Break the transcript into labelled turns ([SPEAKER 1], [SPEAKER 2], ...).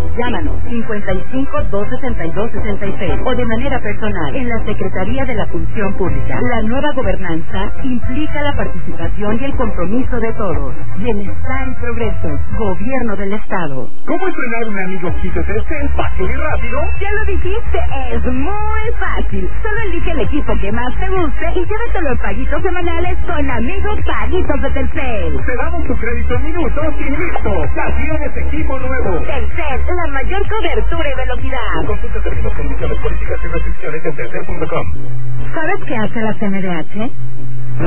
[SPEAKER 1] Llámanos 55 262 66 o de manera personal en la Secretaría de la Función Pública. La nueva gobernanza implica la participación y el compromiso de todos. Bienestar y progreso. Gobierno del Estado.
[SPEAKER 2] ¿Cómo entrenar un amigo Kit de Telcel fácil y rápido?
[SPEAKER 3] Ya lo dijiste, es muy fácil. Solo elige el equipo que más te guste y llévatelo en paguitos semanales con Amigos Paguitos de Telcel.
[SPEAKER 2] Te damos tu crédito en minutos y listo. Ya tienes equipo nuevo.
[SPEAKER 3] Telcel, la mayor cobertura y velocidad.
[SPEAKER 2] Consulta términos, condiciones, políticas y restricciones en telcel.com.
[SPEAKER 3] ¿Sabes qué hace la CNDH?